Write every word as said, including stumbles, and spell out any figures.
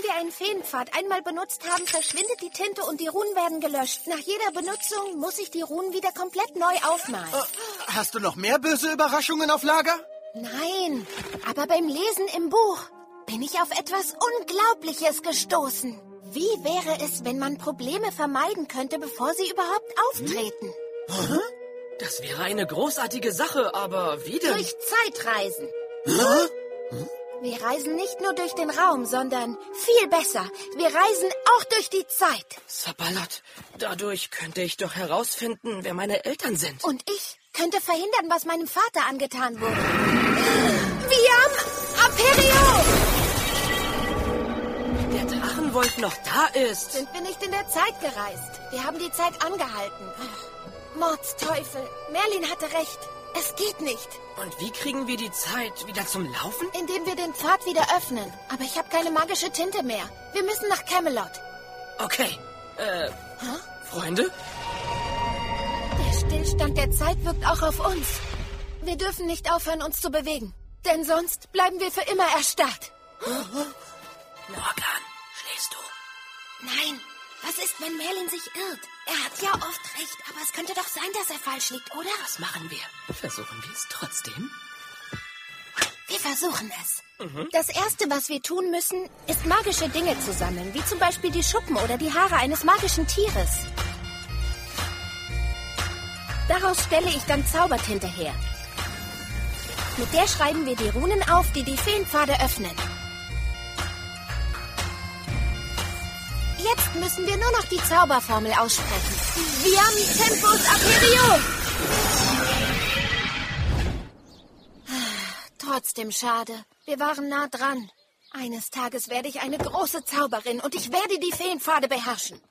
Wenn wir einen Feenpfad einmal benutzt haben, verschwindet die Tinte und die Runen werden gelöscht. Nach jeder Benutzung muss ich die Runen wieder komplett neu aufmalen. Äh, hast du noch mehr böse Überraschungen auf Lager? Nein, aber beim Lesen im Buch bin ich auf etwas Unglaubliches gestoßen. Wie wäre es, wenn man Probleme vermeiden könnte, bevor sie überhaupt auftreten? Hm? Das wäre eine großartige Sache, aber wie denn? Durch Zeitreisen. Hm? Wir reisen nicht nur durch den Raum, sondern viel besser. Wir reisen auch durch die Zeit. Sabalat, dadurch könnte ich doch herausfinden, wer meine Eltern sind. Und ich könnte verhindern, was meinem Vater angetan wurde. Viam Aperio! Der Drachenwolf noch da ist. Sind wir nicht in der Zeit gereist? Wir haben die Zeit angehalten. Mordsteufel, Merlin hatte recht. Es geht nicht. Und wie kriegen wir die Zeit wieder zum Laufen? Indem wir den Pfad wieder öffnen. Aber ich habe keine magische Tinte mehr. Wir müssen nach Camelot. Okay. Äh, Hä? Freunde? Der Stillstand der Zeit wirkt auch auf uns. Wir dürfen nicht aufhören, uns zu bewegen. Denn sonst bleiben wir für immer erstarrt. Morgan, schläfst du? Nein. Was ist, wenn Merlin sich irrt? Er hat ja oft recht, aber es könnte doch sein, dass er falsch liegt, oder? Was machen wir? Versuchen wir es trotzdem? Wir versuchen es. Mhm. Das Erste, was wir tun müssen, ist magische Dinge zu sammeln, wie zum Beispiel die Schuppen oder die Haare eines magischen Tieres. Daraus stelle ich dann Zaubertinte her. Mit der schreiben wir die Runen auf, die die Feenpfade öffnen. Jetzt müssen wir nur noch die Zauberformel aussprechen. Viam Tempus Aperio! Trotzdem schade. Wir waren nah dran. Eines Tages werde ich eine große Zauberin und ich werde die Feenpfade beherrschen.